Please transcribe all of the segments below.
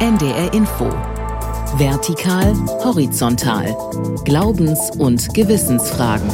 NDR Info. Vertikal, horizontal. Glaubens- und Gewissensfragen.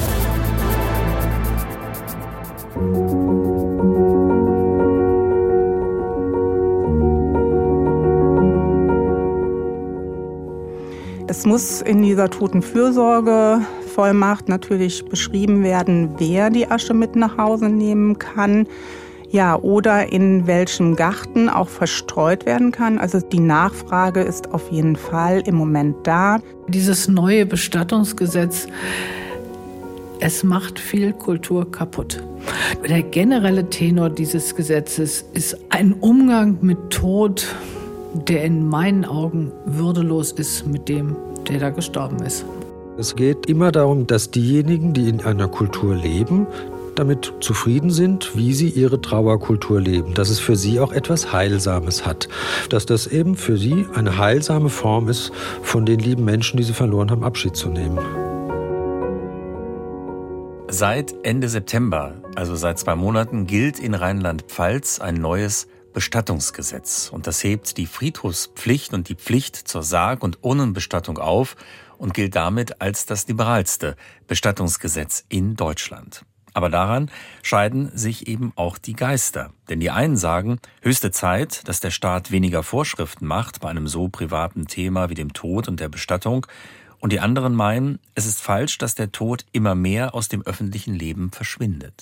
Es muss in dieser Totenfürsorgevollmacht natürlich beschrieben werden, wer die Asche mit nach Hause nehmen kann. Ja, oder in welchem Garten auch verstreut werden kann. Also die Nachfrage ist auf jeden Fall im Moment da. Dieses neue Bestattungsgesetz, es macht viel Kultur kaputt. Der generelle Tenor dieses Gesetzes ist ein Umgang mit Tod, der in meinen Augen würdelos ist mit dem, der da gestorben ist. Es geht immer darum, dass diejenigen, die in einer Kultur leben, damit zufrieden sind, wie sie ihre Trauerkultur leben. Dass es für sie auch etwas Heilsames hat. Dass das eben für sie eine heilsame Form ist, von den lieben Menschen, die sie verloren haben, Abschied zu nehmen. Seit Ende September, also seit 2 Monaten, gilt in Rheinland-Pfalz ein neues Bestattungsgesetz. Und das hebt die Friedhofspflicht und die Pflicht zur Sarg- und Urnenbestattung auf und gilt damit als das liberalste Bestattungsgesetz in Deutschland. Aber daran scheiden sich eben auch die Geister. Denn die einen sagen, höchste Zeit, dass der Staat weniger Vorschriften macht bei einem so privaten Thema wie dem Tod und der Bestattung. Und die anderen meinen, es ist falsch, dass der Tod immer mehr aus dem öffentlichen Leben verschwindet.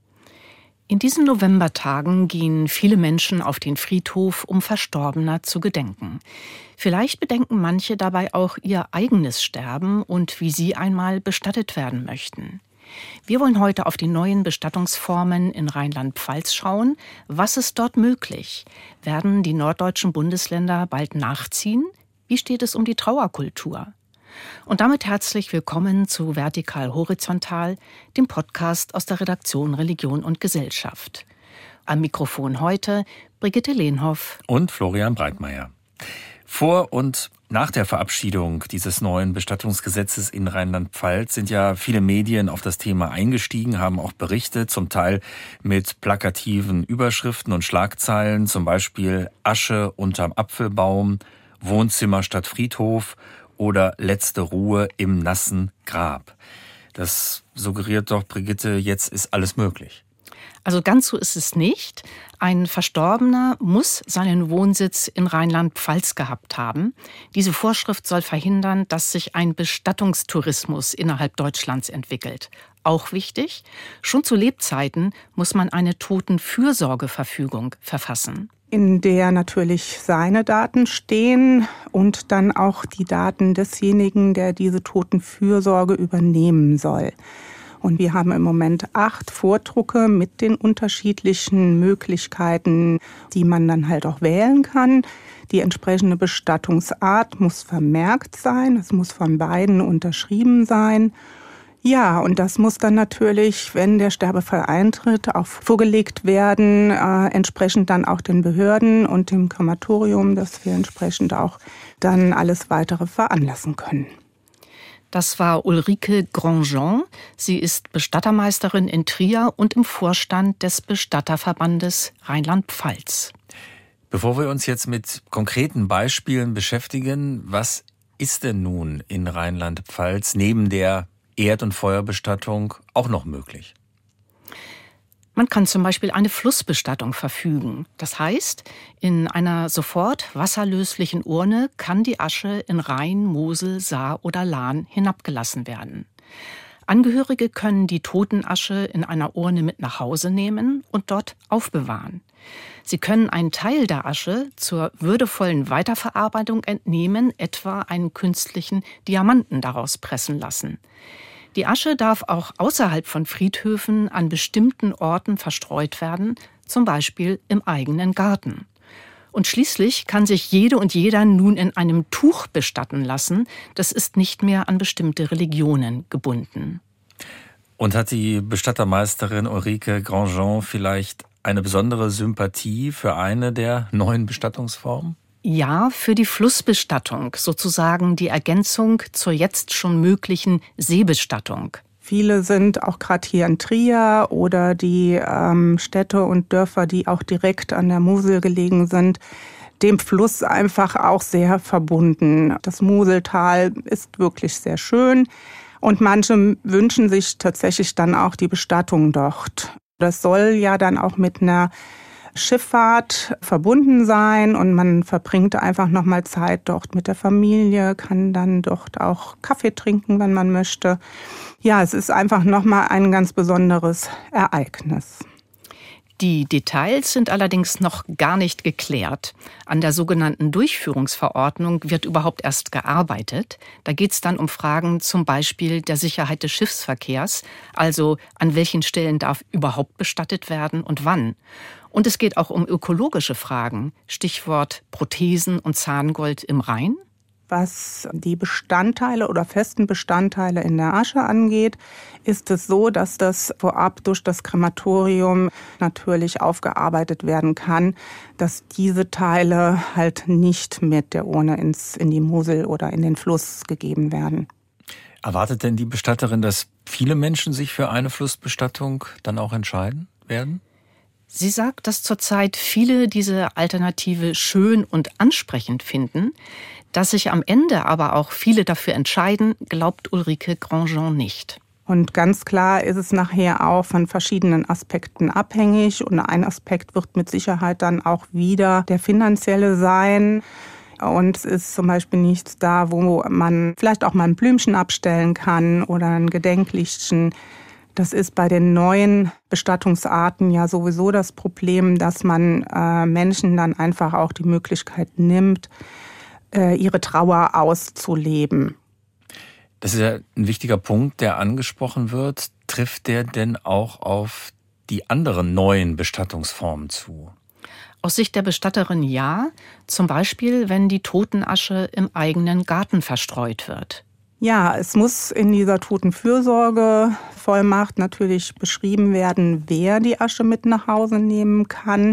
In diesen Novembertagen gehen viele Menschen auf den Friedhof, um Verstorbener zu gedenken. Vielleicht bedenken manche dabei auch ihr eigenes Sterben und wie sie einmal bestattet werden möchten. Wir wollen heute auf die neuen Bestattungsformen in Rheinland-Pfalz schauen. Was ist dort möglich? Werden die norddeutschen Bundesländer bald nachziehen? Wie steht es um die Trauerkultur? Und damit herzlich willkommen zu Vertikal Horizontal, dem Podcast aus der Redaktion Religion und Gesellschaft. Am Mikrofon heute Brigitte Lehnhoff und Florian Breitmeier. Vor und nach der Verabschiedung dieses neuen Bestattungsgesetzes in Rheinland-Pfalz sind ja viele Medien auf das Thema eingestiegen, haben auch berichtet, zum Teil mit plakativen Überschriften und Schlagzeilen, zum Beispiel Asche unterm Apfelbaum, Wohnzimmer statt Friedhof oder letzte Ruhe im nassen Grab. Das suggeriert doch, Brigitte, jetzt ist alles möglich. Also ganz so ist es nicht. Ein Verstorbener muss seinen Wohnsitz in Rheinland-Pfalz gehabt haben. Diese Vorschrift soll verhindern, dass sich ein Bestattungstourismus innerhalb Deutschlands entwickelt. Auch wichtig, schon zu Lebzeiten muss man eine Totenfürsorgeverfügung verfassen. In der natürlich seine Daten stehen und dann auch die Daten desjenigen, der diese Totenfürsorge übernehmen soll. Und wir haben im Moment 8 Vordrucke mit den unterschiedlichen Möglichkeiten, die man dann halt auch wählen kann. Die entsprechende Bestattungsart muss vermerkt sein, es muss von beiden unterschrieben sein. Ja, und das muss dann natürlich, wenn der Sterbefall eintritt, auch vorgelegt werden, entsprechend dann auch den Behörden und dem Krematorium, dass wir entsprechend auch dann alles Weitere veranlassen können. Das war Ulrike Grandjean. Sie ist Bestattermeisterin in Trier und im Vorstand des Bestatterverbandes Rheinland-Pfalz. Bevor wir uns jetzt mit konkreten Beispielen beschäftigen, was ist denn nun in Rheinland-Pfalz neben der Erd- und Feuerbestattung auch noch möglich? Man kann zum Beispiel eine Flussbestattung verfügen. Das heißt, in einer sofort wasserlöslichen Urne kann die Asche in Rhein, Mosel, Saar oder Lahn hinabgelassen werden. Angehörige können die Totenasche in einer Urne mit nach Hause nehmen und dort aufbewahren. Sie können einen Teil der Asche zur würdevollen Weiterverarbeitung entnehmen, etwa einen künstlichen Diamanten daraus pressen lassen. Die Asche darf auch außerhalb von Friedhöfen an bestimmten Orten verstreut werden, zum Beispiel im eigenen Garten. Und schließlich kann sich jede und jeder nun in einem Tuch bestatten lassen. Das ist nicht mehr an bestimmte Religionen gebunden. Und hat die Bestattermeisterin Ulrike Grandjean vielleicht eine besondere Sympathie für eine der neuen Bestattungsformen? Ja, für die Flussbestattung, sozusagen die Ergänzung zur jetzt schon möglichen Seebestattung. Viele sind auch gerade hier in Trier oder die Städte und Dörfer, die auch direkt an der Mosel gelegen sind, dem Fluss einfach auch sehr verbunden. Das Moseltal ist wirklich sehr schön und manche wünschen sich tatsächlich dann auch die Bestattung dort. Das soll ja dann auch mit einer Schifffahrt verbunden sein und man verbringt einfach nochmal Zeit dort mit der Familie, kann dann dort auch Kaffee trinken, wenn man möchte. Ja, es ist einfach nochmal ein ganz besonderes Ereignis. Die Details sind allerdings noch gar nicht geklärt. An der sogenannten Durchführungsverordnung wird überhaupt erst gearbeitet. Da geht es dann um Fragen zum Beispiel der Sicherheit des Schiffsverkehrs, also an welchen Stellen darf überhaupt bestattet werden und wann. Und es geht auch um ökologische Fragen, Stichwort Prothesen und Zahngold im Rhein. Was die Bestandteile oder festen Bestandteile in der Asche angeht, ist es so, dass das vorab durch das Krematorium natürlich aufgearbeitet werden kann, dass diese Teile halt nicht mit der Urne in die Mosel oder in den Fluss gegeben werden. Erwartet denn die Bestatterin, dass viele Menschen sich für eine Flussbestattung dann auch entscheiden werden? Sie sagt, dass zurzeit viele diese Alternative schön und ansprechend finden. Dass sich am Ende aber auch viele dafür entscheiden, glaubt Ulrike Grandjean nicht. Und ganz klar ist es nachher auch von verschiedenen Aspekten abhängig. Und ein Aspekt wird mit Sicherheit dann auch wieder der finanzielle sein. Und es ist zum Beispiel nichts da, wo man vielleicht auch mal ein Blümchen abstellen kann oder ein Gedenklichtchen. Das ist bei den neuen Bestattungsarten ja sowieso das Problem, dass man Menschen dann einfach auch die Möglichkeit nimmt, ihre Trauer auszuleben. Das ist ja ein wichtiger Punkt, der angesprochen wird. Trifft der denn auch auf die anderen neuen Bestattungsformen zu? Aus Sicht der Bestatterin ja, zum Beispiel, wenn die Totenasche im eigenen Garten verstreut wird. Ja, es muss in dieser Totenfürsorgevollmacht natürlich beschrieben werden, wer die Asche mit nach Hause nehmen kann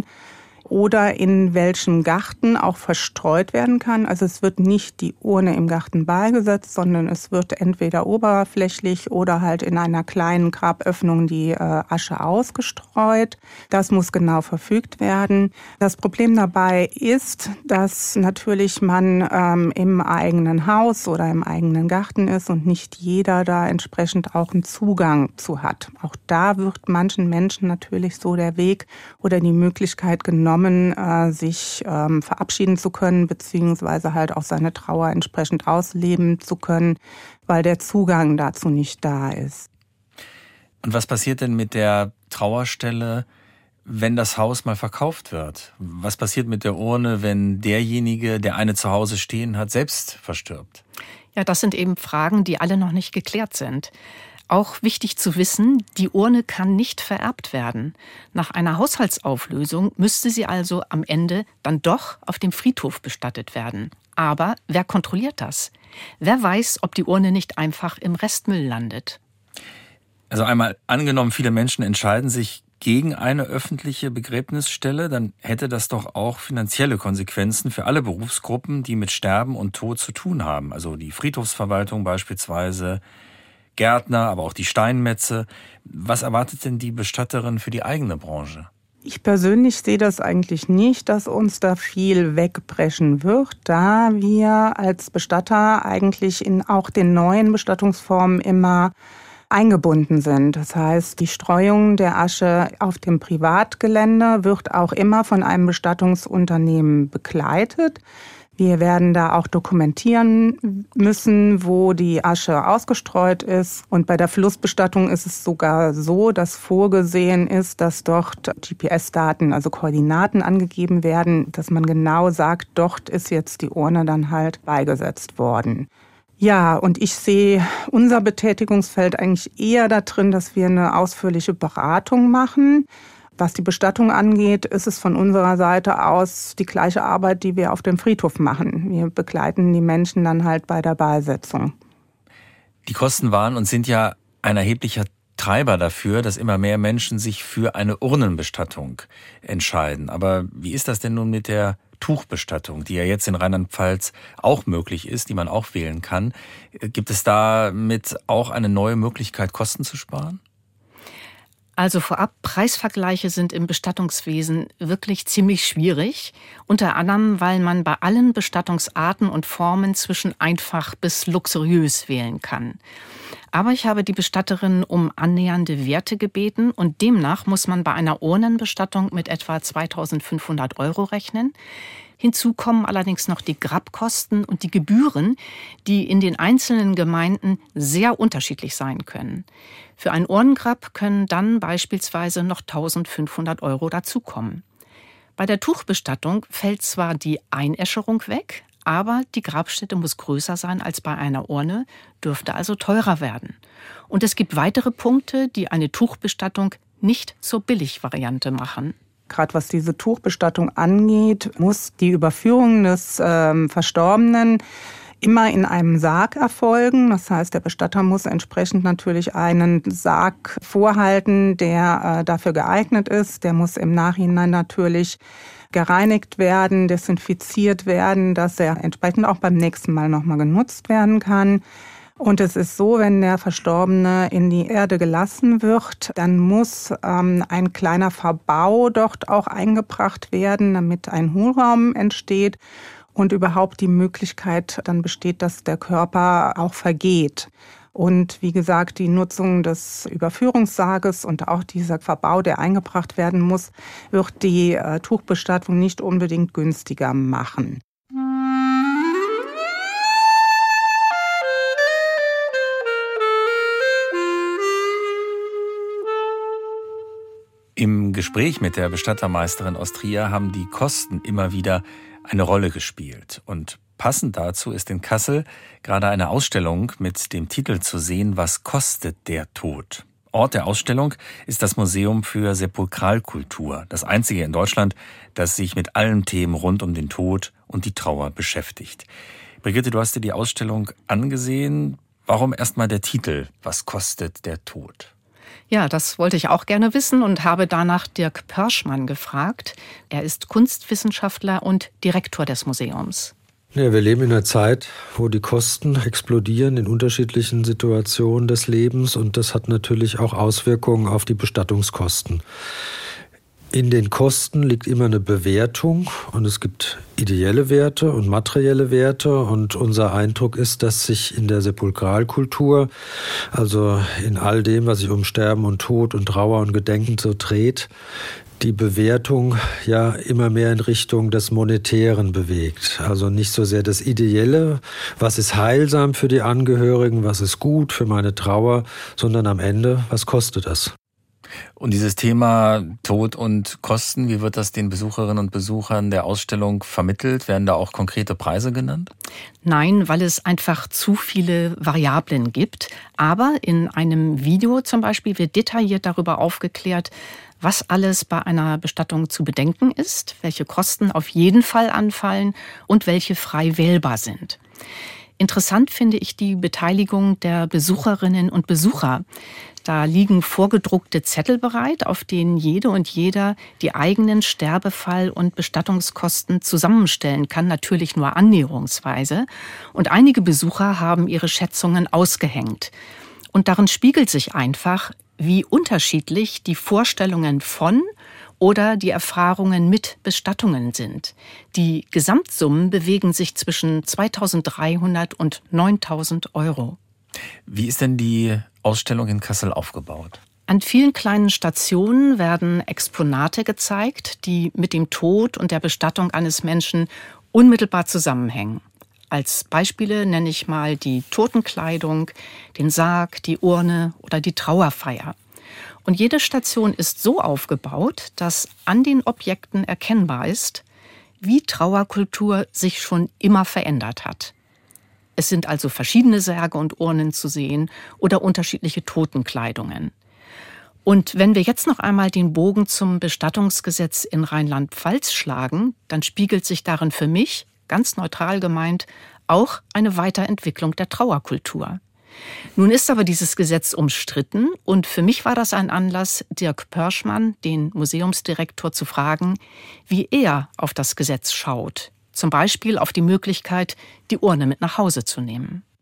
oder in welchem Garten auch verstreut werden kann. Also es wird nicht die Urne im Garten beigesetzt, sondern es wird entweder oberflächlich oder halt in einer kleinen Graböffnung die Asche ausgestreut. Das muss genau verfügt werden. Das Problem dabei ist, dass natürlich man im eigenen Haus oder im eigenen Garten ist und nicht jeder da entsprechend auch einen Zugang zu hat. Auch da wird manchen Menschen natürlich so der Weg oder die Möglichkeit genommen, sich verabschieden zu können, beziehungsweise halt auch seine Trauer entsprechend ausleben zu können, weil der Zugang dazu nicht da ist. Und was passiert denn mit der Trauerstelle, wenn das Haus mal verkauft wird? Was passiert mit der Urne, wenn derjenige, der eine zu Hause stehen hat, selbst verstirbt? Ja, das sind eben Fragen, die alle noch nicht geklärt sind. Auch wichtig zu wissen, die Urne kann nicht vererbt werden. Nach einer Haushaltsauflösung müsste sie also am Ende dann doch auf dem Friedhof bestattet werden. Aber wer kontrolliert das? Wer weiß, ob die Urne nicht einfach im Restmüll landet? Also einmal angenommen, viele Menschen entscheiden sich gegen eine öffentliche Begräbnisstelle, dann hätte das doch auch finanzielle Konsequenzen für alle Berufsgruppen, die mit Sterben und Tod zu tun haben. Also die Friedhofsverwaltung beispielsweise, Gärtner, aber auch die Steinmetze. Was erwartet denn die Bestatterin für die eigene Branche? Ich persönlich sehe das eigentlich nicht, dass uns da viel wegbrechen wird, da wir als Bestatter eigentlich in auch den neuen Bestattungsformen immer eingebunden sind. Das heißt, die Streuung der Asche auf dem Privatgelände wird auch immer von einem Bestattungsunternehmen begleitet. Wir werden da auch dokumentieren müssen, wo die Asche ausgestreut ist. Und bei der Flussbestattung ist es sogar so, dass vorgesehen ist, dass dort GPS-Daten, also Koordinaten angegeben werden, dass man genau sagt, dort ist jetzt die Urne dann halt beigesetzt worden. Ja, und ich sehe unser Betätigungsfeld eigentlich eher da drin, dass wir eine ausführliche Beratung machen. Was die Bestattung angeht, ist es von unserer Seite aus die gleiche Arbeit, die wir auf dem Friedhof machen. Wir begleiten die Menschen dann halt bei der Beisetzung. Die Kosten waren und sind ja ein erheblicher Treiber dafür, dass immer mehr Menschen sich für eine Urnenbestattung entscheiden. Aber wie ist das denn nun mit der Tuchbestattung, die ja jetzt in Rheinland-Pfalz auch möglich ist, die man auch wählen kann? Gibt es damit auch eine neue Möglichkeit, Kosten zu sparen? Also vorab, Preisvergleiche sind im Bestattungswesen wirklich ziemlich schwierig. Unter anderem, weil man bei allen Bestattungsarten und Formen zwischen einfach bis luxuriös wählen kann. Aber ich habe die Bestatterin um annähernde Werte gebeten und demnach muss man bei einer Urnenbestattung mit etwa 2.500 € rechnen. Hinzu kommen allerdings noch die Grabkosten und die Gebühren, die in den einzelnen Gemeinden sehr unterschiedlich sein können. Für ein Urnengrab können dann beispielsweise noch 1.500 € dazukommen. Bei der Tuchbestattung fällt zwar die Einäscherung weg, aber die Grabstätte muss größer sein als bei einer Urne, dürfte also teurer werden. Und es gibt weitere Punkte, die eine Tuchbestattung nicht zur Billigvariante machen. Gerade was diese Tuchbestattung angeht, muss die Überführung des Verstorbenen immer in einem Sarg erfolgen. Das heißt, der Bestatter muss entsprechend natürlich einen Sarg vorhalten, der dafür geeignet ist. Der muss im Nachhinein natürlich gereinigt werden, desinfiziert werden, dass er entsprechend auch beim nächsten Mal nochmal genutzt werden kann. Und es ist so, wenn der Verstorbene in die Erde gelassen wird, dann muss ein kleiner Verbau dort auch eingebracht werden, damit ein Hohlraum entsteht und überhaupt die Möglichkeit dann besteht, dass der Körper auch vergeht. Und wie gesagt, die Nutzung des Überführungssarges und auch dieser Verbau, der eingebracht werden muss, wird die Tuchbestattung nicht unbedingt günstiger machen. Im Gespräch mit der Bestattermeisterin aus Trier haben die Kosten immer wieder eine Rolle gespielt. Und passend dazu ist in Kassel gerade eine Ausstellung mit dem Titel zu sehen, Was kostet der Tod? Ort der Ausstellung ist das Museum für Sepulkralkultur, das einzige in Deutschland, das sich mit allen Themen rund um den Tod und die Trauer beschäftigt. Brigitte, du hast dir die Ausstellung angesehen. Warum erstmal der Titel, Was kostet der Tod? Ja, das wollte ich auch gerne wissen und habe danach Dirk Pörschmann gefragt. Er ist Kunstwissenschaftler und Direktor des Museums. Ja, wir leben in einer Zeit, wo die Kosten explodieren in unterschiedlichen Situationen des Lebens und das hat natürlich auch Auswirkungen auf die Bestattungskosten. In den Kosten liegt immer eine Bewertung und es gibt ideelle Werte und materielle Werte und unser Eindruck ist, dass sich in der Sepulkralkultur, also in all dem, was sich um Sterben und Tod und Trauer und Gedenken so dreht, die Bewertung ja immer mehr in Richtung des Monetären bewegt. Also nicht so sehr das Ideelle, was ist heilsam für die Angehörigen, was ist gut für meine Trauer, sondern am Ende, was kostet das? Und dieses Thema Tod und Kosten, wie wird das den Besucherinnen und Besuchern der Ausstellung vermittelt? Werden da auch konkrete Preise genannt? Nein, weil es einfach zu viele Variablen gibt. Aber in einem Video zum Beispiel wird detailliert darüber aufgeklärt, was alles bei einer Bestattung zu bedenken ist, welche Kosten auf jeden Fall anfallen und welche frei wählbar sind. Interessant finde ich die Beteiligung der Besucherinnen und Besucher. Da liegen vorgedruckte Zettel bereit, auf denen jede und jeder die eigenen Sterbefall- und Bestattungskosten zusammenstellen kann, natürlich nur annäherungsweise. Und einige Besucher haben ihre Schätzungen ausgehängt. Und darin spiegelt sich einfach, wie unterschiedlich die Vorstellungen von oder die Erfahrungen mit Bestattungen sind. Die Gesamtsummen bewegen sich zwischen 2.300 und 9.000 €. Wie ist denn die Ausstellung in Kassel aufgebaut? An vielen kleinen Stationen werden Exponate gezeigt, die mit dem Tod und der Bestattung eines Menschen unmittelbar zusammenhängen. Als Beispiele nenne ich mal die Totenkleidung, den Sarg, die Urne oder die Trauerfeier. Und jede Station ist so aufgebaut, dass an den Objekten erkennbar ist, wie Trauerkultur sich schon immer verändert hat. Es sind also verschiedene Särge und Urnen zu sehen oder unterschiedliche Totenkleidungen. Und wenn wir jetzt noch einmal den Bogen zum Bestattungsgesetz in Rheinland-Pfalz schlagen, dann spiegelt sich darin für mich, ganz neutral gemeint, auch eine Weiterentwicklung der Trauerkultur. Nun ist aber dieses Gesetz umstritten und für mich war das ein Anlass, Dirk Pörschmann, den Museumsdirektor, zu fragen, wie er auf das Gesetz schaut. Zum Beispiel auf die Möglichkeit, die Urne mit nach Hause zu nehmen.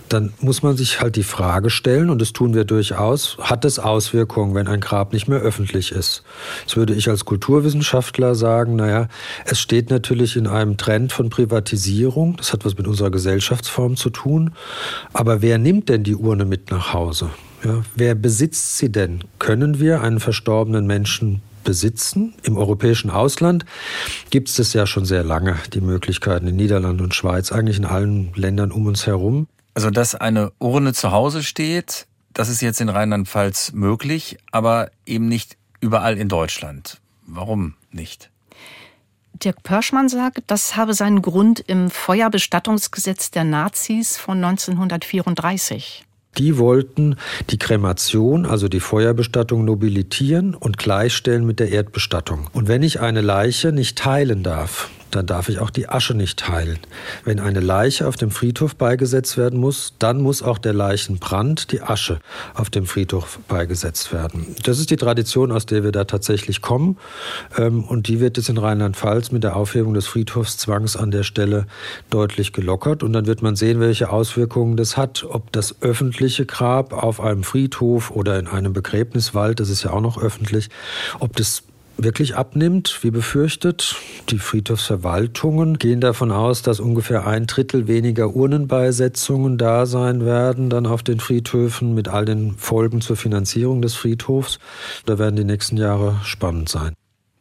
dann muss man sich halt die Frage stellen, und das tun wir durchaus, hat es Auswirkungen, wenn ein Grab nicht mehr öffentlich ist? Das würde ich als Kulturwissenschaftler sagen, es steht natürlich in einem Trend von Privatisierung, das hat was mit unserer Gesellschaftsform zu tun, aber wer nimmt denn die Urne mit nach Hause? Ja, wer besitzt sie denn? Können wir einen verstorbenen Menschen besitzen? Im europäischen Ausland gibt es das ja schon sehr lange, die Möglichkeiten in Niederlanden und Schweiz, eigentlich in allen Ländern um uns herum. Also, dass eine Urne zu Hause steht, das ist jetzt in Rheinland-Pfalz möglich, aber eben nicht überall in Deutschland. Warum nicht? Dirk Pörschmann sagt, das habe seinen Grund im Feuerbestattungsgesetz der Nazis von 1934. Die wollten die Kremation, also die Feuerbestattung, nobilitieren und gleichstellen mit der Erdbestattung. Und wenn ich eine Leiche nicht teilen darf, dann darf ich auch die Asche nicht teilen. Wenn eine Leiche auf dem Friedhof beigesetzt werden muss, dann muss auch der Leichenbrand, die Asche, auf dem Friedhof beigesetzt werden. Das ist die Tradition, aus der wir da tatsächlich kommen. Und die wird jetzt in Rheinland-Pfalz mit der Aufhebung des Friedhofszwangs an der Stelle deutlich gelockert. Und dann wird man sehen, welche Auswirkungen das hat. Ob das öffentliche Grab auf einem Friedhof oder in einem Begräbniswald, das ist ja auch noch öffentlich, ob das wirklich abnimmt, wie befürchtet. Die Friedhofsverwaltungen gehen davon aus, dass ungefähr 1/3 weniger Urnenbeisetzungen da sein werden, dann auf den Friedhöfen mit all den Folgen zur Finanzierung des Friedhofs. Da werden die nächsten Jahre spannend sein.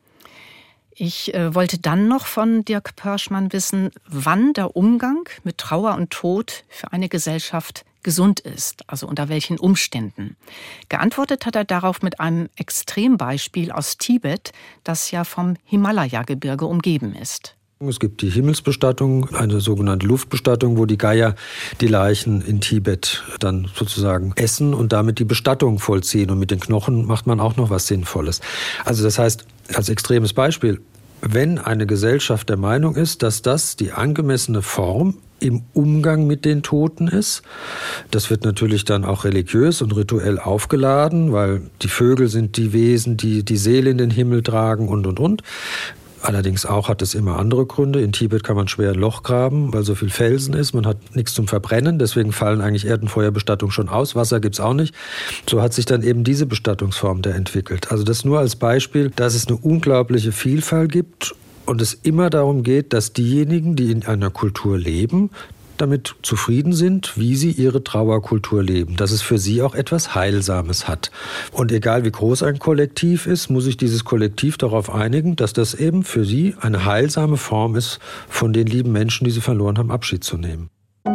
Ich wollte dann noch von Dirk Pörschmann wissen, wann der Umgang mit Trauer und Tod für eine Gesellschaft gesund ist, also unter welchen Umständen. Geantwortet hat er darauf mit einem Extrembeispiel aus Tibet, das ja vom Himalaya-Gebirge umgeben ist. Es gibt die Himmelsbestattung, eine sogenannte Luftbestattung, wo die Geier die Leichen in Tibet dann sozusagen essen und damit die Bestattung vollziehen. Und mit den Knochen macht man auch noch was Sinnvolles. Also das heißt, als extremes Beispiel, wenn eine Gesellschaft der Meinung ist, dass das die angemessene Form im Umgang mit den Toten ist. Das wird natürlich dann auch religiös und rituell aufgeladen, weil die Vögel sind die Wesen, die die Seele in den Himmel tragen und. Allerdings auch hat es immer andere Gründe. In Tibet kann man schwer ein Loch graben, weil so viel Felsen ist. Man hat nichts zum Verbrennen, deswegen fallen eigentlich Erdenfeuerbestattungen schon aus. Wasser gibt's auch nicht. So hat sich dann eben diese Bestattungsform da entwickelt. Also das nur als Beispiel, dass es eine unglaubliche Vielfalt gibt und es immer darum geht, dass diejenigen, die in einer Kultur leben, damit zufrieden sind, wie sie ihre Trauerkultur leben, dass es für sie auch etwas Heilsames hat. Und egal wie groß ein Kollektiv ist, muss sich dieses Kollektiv darauf einigen, dass das eben für sie eine heilsame Form ist, von den lieben Menschen, die sie verloren haben, Abschied zu nehmen.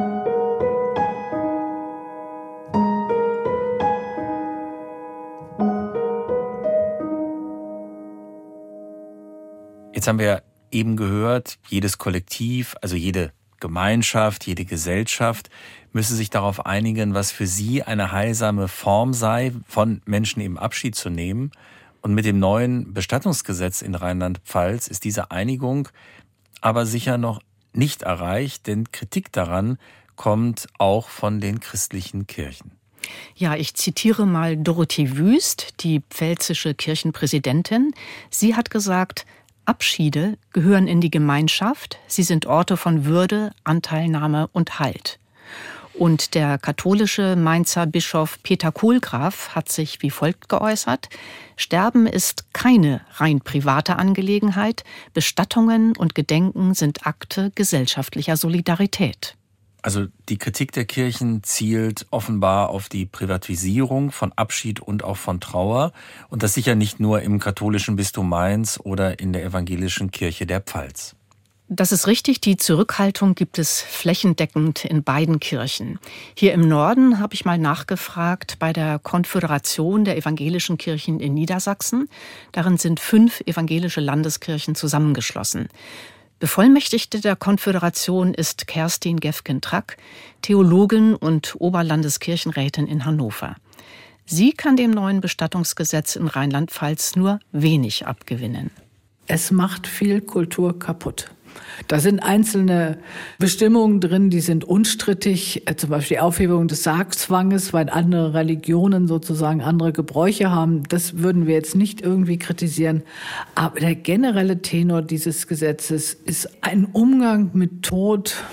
Jetzt haben wir eben gehört, jedes Kollektiv, also jede Gemeinschaft, jede Gesellschaft müsse sich darauf einigen, was für sie eine heilsame Form sei, von Menschen eben Abschied zu nehmen. Und mit dem neuen Bestattungsgesetz in Rheinland-Pfalz ist diese Einigung aber sicher noch nicht erreicht, denn Kritik daran kommt auch von den christlichen Kirchen. Ja, ich zitiere mal Dorothee Wüst, die pfälzische Kirchenpräsidentin. Sie hat gesagt, Abschiede gehören in die Gemeinschaft. Sie sind Orte von Würde, Anteilnahme und Halt. Und der katholische Mainzer Bischof Peter Kohlgraf hat sich wie folgt geäußert: Sterben ist keine rein private Angelegenheit. Bestattungen und Gedenken sind Akte gesellschaftlicher Solidarität. Also die Kritik der Kirchen zielt offenbar auf die Privatisierung von Abschied und auch von Trauer. Und das sicher nicht nur im katholischen Bistum Mainz oder in der evangelischen Kirche der Pfalz. Das ist richtig, die Zurückhaltung gibt es flächendeckend in beiden Kirchen. Hier im Norden habe ich mal nachgefragt bei der Konföderation der evangelischen Kirchen in Niedersachsen. Darin sind 5 evangelische Landeskirchen zusammengeschlossen. Bevollmächtigte der Konföderation ist Kerstin Gefgen-Track, Theologin und Oberlandeskirchenrätin in Hannover. Sie kann dem neuen Bestattungsgesetz in Rheinland-Pfalz nur wenig abgewinnen. Es macht viel Kultur kaputt. Da sind einzelne Bestimmungen drin, die sind unstrittig, zum Beispiel die Aufhebung des Sargzwanges, weil andere Religionen sozusagen andere Gebräuche haben. Das würden wir jetzt nicht irgendwie kritisieren. Aber der generelle Tenor dieses Gesetzes ist ein Umgang mit Tod,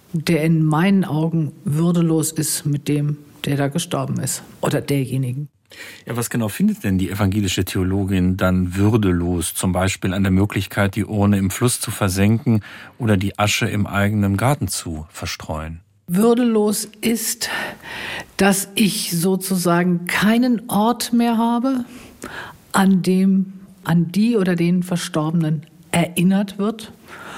der in meinen Augen würdelos ist mit dem, der da gestorben ist oder derjenigen. Ja, was genau findet denn die evangelische Theologin dann würdelos? Zum Beispiel an der Möglichkeit, die Urne im Fluss zu versenken oder die Asche im eigenen Garten zu verstreuen? Würdelos ist, dass ich sozusagen keinen Ort mehr habe, an dem an die oder den Verstorbenen erinnert wird,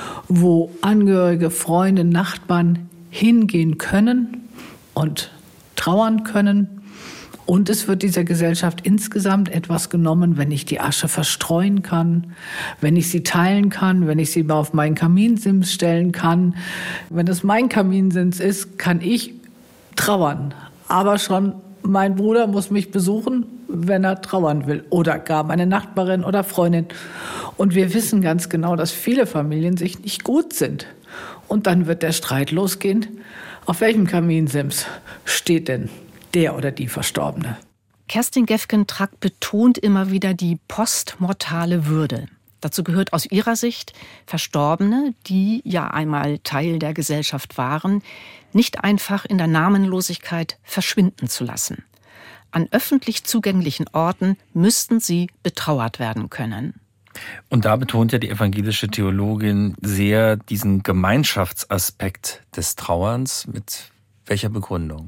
wo Angehörige, Freunde, Nachbarn hingehen können und trauern können. Und es wird dieser Gesellschaft insgesamt etwas genommen, wenn ich die Asche verstreuen kann, wenn ich sie teilen kann, wenn ich sie mal auf meinen Kaminsims stellen kann. Wenn es mein Kaminsims ist, kann ich trauern. Aber schon mein Bruder muss mich besuchen, wenn er trauern will. Oder gar meine Nachbarin oder Freundin. Und wir wissen ganz genau, dass viele Familien sich nicht gut sind. Und dann wird der Streit losgehen. Auf welchem Kaminsims steht denn der oder die Verstorbene? Kerstin Gefgen-Track betont immer wieder die postmortale Würde. Dazu gehört aus ihrer Sicht, Verstorbene, die ja einmal Teil der Gesellschaft waren, nicht einfach in der Namenlosigkeit verschwinden zu lassen. An öffentlich zugänglichen Orten müssten sie betrauert werden können. Und da betont ja die evangelische Theologin sehr diesen Gemeinschaftsaspekt des Trauerns. Mit welcher Begründung?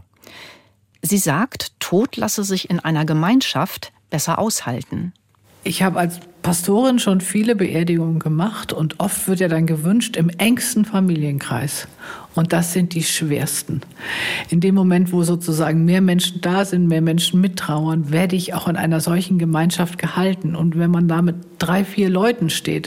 Sie sagt, Tod lasse sich in einer Gemeinschaft besser aushalten. Ich habe als Pastorin schon viele Beerdigungen gemacht und oft wird ja dann gewünscht im engsten Familienkreis. Und das sind die schwersten. In dem Moment, wo sozusagen mehr Menschen da sind, mehr Menschen mittrauern, werde ich auch in einer solchen Gemeinschaft gehalten. Und wenn man da mit 3, 4 Leuten steht,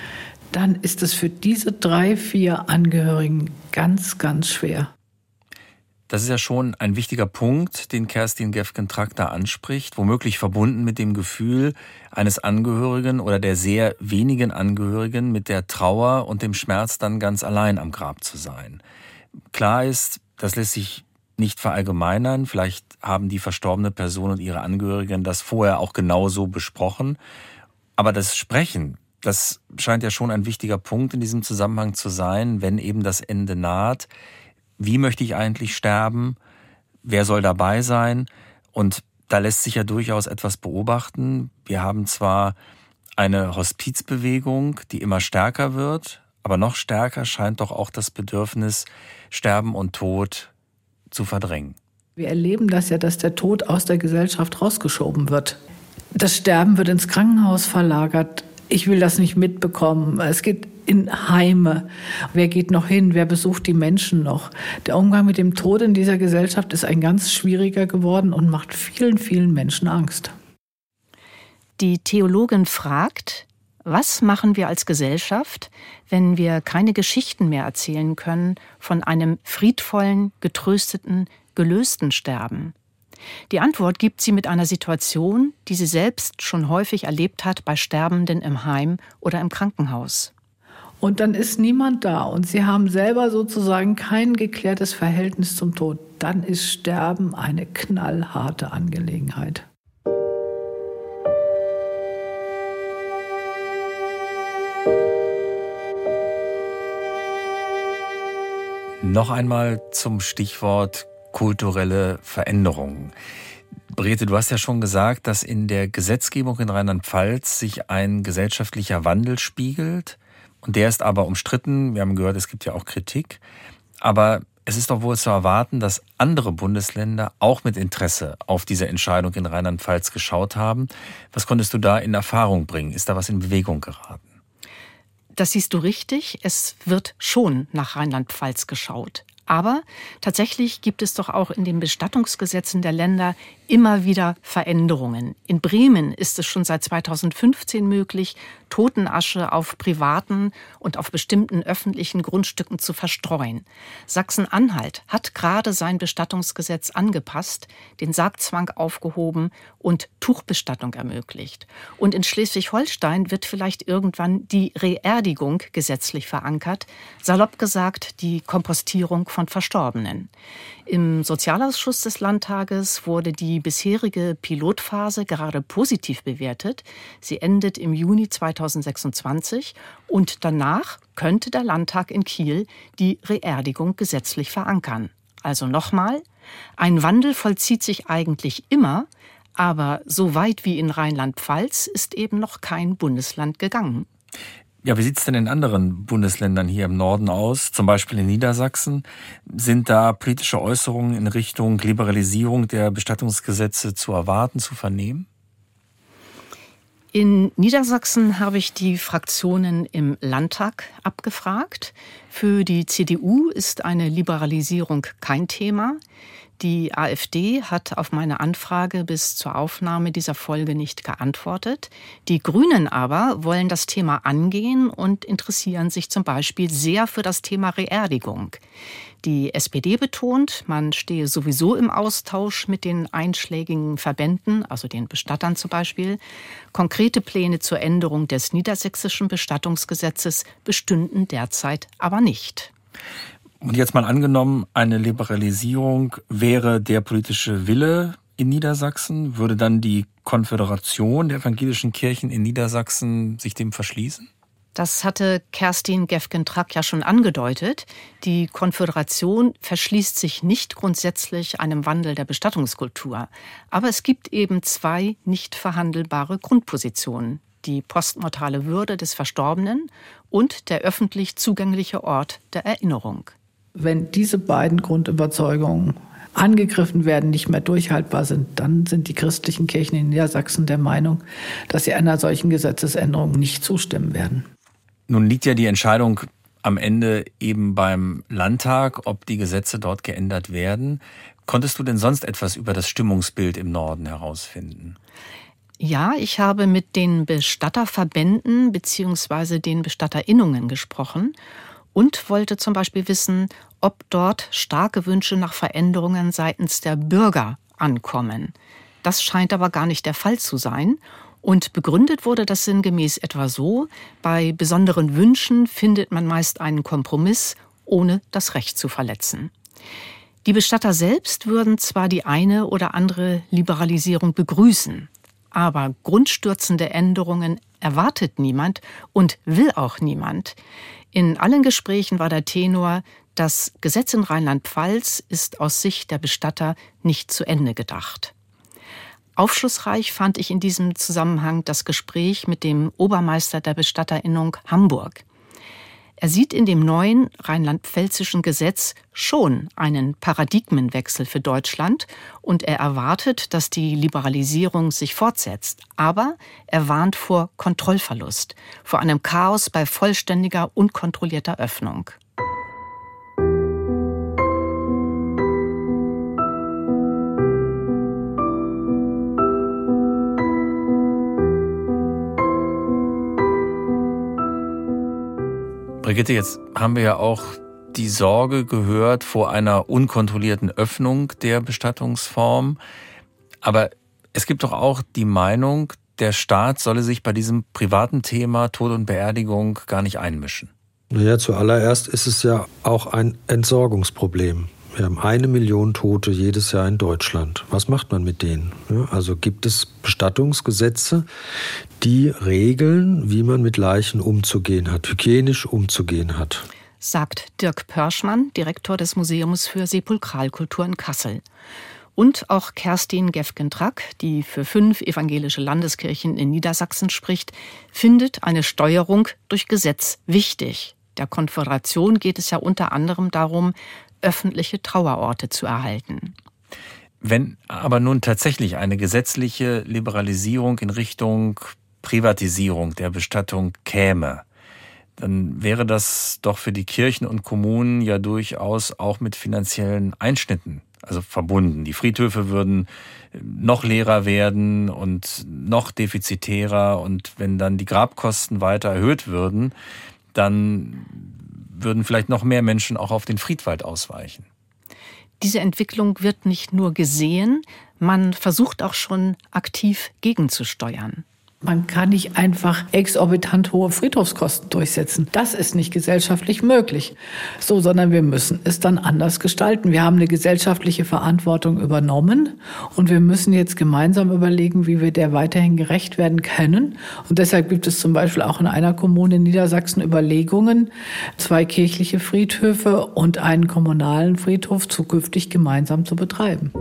dann ist es für diese 3, 4 Angehörigen ganz, ganz schwer. Das ist ja schon ein wichtiger Punkt, den Kerstin Gefgen-Track da anspricht, womöglich verbunden mit dem Gefühl eines Angehörigen oder der sehr wenigen Angehörigen mit der Trauer und dem Schmerz dann ganz allein am Grab zu sein. Klar ist, das lässt sich nicht verallgemeinern. Vielleicht haben die verstorbene Person und ihre Angehörigen das vorher auch genauso besprochen. Aber das Sprechen, das scheint ja schon ein wichtiger Punkt in diesem Zusammenhang zu sein, wenn eben das Ende naht. Wie möchte ich eigentlich sterben? Wer soll dabei sein? Und da lässt sich ja durchaus etwas beobachten. Wir haben zwar eine Hospizbewegung, die immer stärker wird, aber noch stärker scheint doch auch das Bedürfnis, Sterben und Tod zu verdrängen. Wir erleben das ja, dass der Tod aus der Gesellschaft rausgeschoben wird. Das Sterben wird ins Krankenhaus verlagert. Ich will das nicht mitbekommen. Es geht in Heime. Wer geht noch hin? Wer besucht die Menschen noch? Der Umgang mit dem Tod in dieser Gesellschaft ist ein ganz schwieriger geworden und macht vielen, vielen Menschen Angst. Die Theologin fragt, was machen wir als Gesellschaft, wenn wir keine Geschichten mehr erzählen können von einem friedvollen, getrösteten, gelösten Sterben? Die Antwort gibt sie mit einer Situation, die sie selbst schon häufig erlebt hat bei Sterbenden im Heim oder im Krankenhaus. Und dann ist niemand da und sie haben selber sozusagen kein geklärtes Verhältnis zum Tod. Dann ist Sterben eine knallharte Angelegenheit. Noch einmal zum Stichwort kulturelle Veränderungen. Brigitte, du hast ja schon gesagt, dass in der Gesetzgebung in Rheinland-Pfalz sich ein gesellschaftlicher Wandel spiegelt. Und der ist aber umstritten. Wir haben gehört, es gibt ja auch Kritik. Aber es ist doch wohl zu erwarten, dass andere Bundesländer auch mit Interesse auf diese Entscheidung in Rheinland-Pfalz geschaut haben. Was konntest du da in Erfahrung bringen? Ist da was in Bewegung geraten? Das siehst du richtig. Es wird schon nach Rheinland-Pfalz geschaut. Aber tatsächlich gibt es doch auch in den Bestattungsgesetzen der Länder immer wieder Veränderungen. In Bremen ist es schon seit 2015 möglich, Totenasche auf privaten und auf bestimmten öffentlichen Grundstücken zu verstreuen. Sachsen-Anhalt hat gerade sein Bestattungsgesetz angepasst, den Sargzwang aufgehoben und Tuchbestattung ermöglicht. Und in Schleswig-Holstein wird vielleicht irgendwann die Reerdigung gesetzlich verankert, salopp gesagt die Kompostierung von Verstorbenen. Im Sozialausschuss des Landtages wurde die bisherige Pilotphase gerade positiv bewertet. Sie endet im Juni 2026 und danach könnte der Landtag in Kiel die Reerdigung gesetzlich verankern. Also nochmal, ein Wandel vollzieht sich eigentlich immer, aber so weit wie in Rheinland-Pfalz ist eben noch kein Bundesland gegangen. Ja, wie sieht es denn in anderen Bundesländern hier im Norden aus, zum Beispiel in Niedersachsen? Sind da politische Äußerungen in Richtung Liberalisierung der Bestattungsgesetze zu erwarten, zu vernehmen? In Niedersachsen habe ich die Fraktionen im Landtag abgefragt. Für die CDU ist eine Liberalisierung kein Thema. Die AfD hat auf meine Anfrage bis zur Aufnahme dieser Folge nicht geantwortet. Die Grünen aber wollen das Thema angehen und interessieren sich zum Beispiel sehr für das Thema Reerdigung. Die SPD betont, man stehe sowieso im Austausch mit den einschlägigen Verbänden, also den Bestattern zum Beispiel. Konkrete Pläne zur Änderung des niedersächsischen Bestattungsgesetzes bestünden derzeit aber nicht. Und jetzt mal angenommen, eine Liberalisierung wäre der politische Wille in Niedersachsen, würde dann die Konföderation der evangelischen Kirchen in Niedersachsen sich dem verschließen? Das hatte Kerstin Gefgen-Track ja schon angedeutet. Die Konföderation verschließt sich nicht grundsätzlich einem Wandel der Bestattungskultur. Aber es gibt eben zwei nicht verhandelbare Grundpositionen: die postmortale Würde des Verstorbenen und der öffentlich zugängliche Ort der Erinnerung. Wenn diese beiden Grundüberzeugungen angegriffen werden, nicht mehr durchhaltbar sind, dann sind die christlichen Kirchen in Niedersachsen der Meinung, dass sie einer solchen Gesetzesänderung nicht zustimmen werden. Nun liegt ja die Entscheidung am Ende eben beim Landtag, ob die Gesetze dort geändert werden. Konntest du denn sonst etwas über das Stimmungsbild im Norden herausfinden? Ja, ich habe mit den Bestatterverbänden bzw. den BestatterInnungen gesprochen und wollte zum Beispiel wissen, ob dort starke Wünsche nach Veränderungen seitens der Bürger ankommen. Das scheint aber gar nicht der Fall zu sein. Und begründet wurde das sinngemäß etwa so: Bei besonderen Wünschen findet man meist einen Kompromiss, ohne das Recht zu verletzen. Die Bestatter selbst würden zwar die eine oder andere Liberalisierung begrüßen, aber grundstürzende Änderungen erwartet niemand und will auch niemand. In allen Gesprächen war der Tenor: Das Gesetz in Rheinland-Pfalz ist aus Sicht der Bestatter nicht zu Ende gedacht. Aufschlussreich fand ich in diesem Zusammenhang das Gespräch mit dem Obermeister der Bestatterinnung Hamburg. Er sieht in dem neuen rheinland-pfälzischen Gesetz schon einen Paradigmenwechsel für Deutschland und er erwartet, dass die Liberalisierung sich fortsetzt. Aber er warnt vor Kontrollverlust, vor einem Chaos bei vollständiger, unkontrollierter Öffnung. Brigitte, jetzt haben wir ja auch die Sorge gehört vor einer unkontrollierten Öffnung der Bestattungsform. Aber es gibt doch auch die Meinung, der Staat solle sich bei diesem privaten Thema Tod und Beerdigung gar nicht einmischen. Naja, zuallererst ist es ja auch ein Entsorgungsproblem. Wir haben 1 Million Tote jedes Jahr in Deutschland. Was macht man mit denen? Ja, also gibt es Bestattungsgesetze, die regeln, wie man mit Leichen umzugehen hat, hygienisch umzugehen hat. Sagt Dirk Pörschmann, Direktor des Museums für Sepulkralkultur in Kassel. Und auch Kerstin Gefgen-Track, die für 5 evangelische Landeskirchen in Niedersachsen spricht, findet eine Steuerung durch Gesetz wichtig. Der Konföderation geht es ja unter anderem darum, öffentliche Trauerorte zu erhalten. Wenn aber nun tatsächlich eine gesetzliche Liberalisierung in Richtung Privatisierung der Bestattung käme, dann wäre das doch für die Kirchen und Kommunen ja durchaus auch mit finanziellen Einschnitten verbunden. Die Friedhöfe würden noch leerer werden und noch defizitärer, und wenn dann die Grabkosten weiter erhöht würden, dann würden vielleicht noch mehr Menschen auch auf den Friedwald ausweichen. Diese Entwicklung wird nicht nur gesehen, man versucht auch schon aktiv gegenzusteuern. Man kann nicht einfach exorbitant hohe Friedhofskosten durchsetzen. Das ist nicht gesellschaftlich möglich. So, sondern wir müssen es dann anders gestalten. Wir haben eine gesellschaftliche Verantwortung übernommen und wir müssen jetzt gemeinsam überlegen, wie wir der weiterhin gerecht werden können. Und deshalb gibt es zum Beispiel auch in einer Kommune in Niedersachsen Überlegungen, 2 kirchliche Friedhöfe und einen kommunalen Friedhof zukünftig gemeinsam zu betreiben.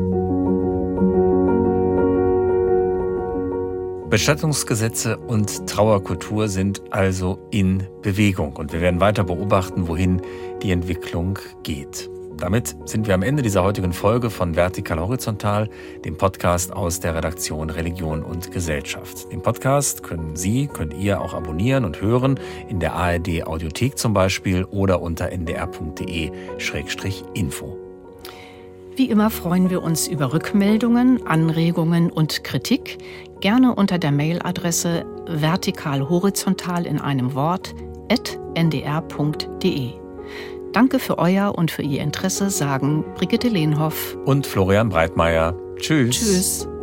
Bestattungsgesetze und Trauerkultur sind also in Bewegung und wir werden weiter beobachten, wohin die Entwicklung geht. Damit sind wir am Ende dieser heutigen Folge von Vertikal Horizontal, dem Podcast aus der Redaktion Religion und Gesellschaft. Den Podcast könnt ihr auch abonnieren und hören, in der ARD Audiothek zum Beispiel oder unter ndr.de/info. Wie immer freuen wir uns über Rückmeldungen, Anregungen und Kritik, gerne unter der Mailadresse vertikalhorizontal in einem Wort @ndr.de. Danke für euer und für Ihr Interesse, sagen Brigitte Lehnhoff und Florian Breitmeier. Tschüss. Tschüss.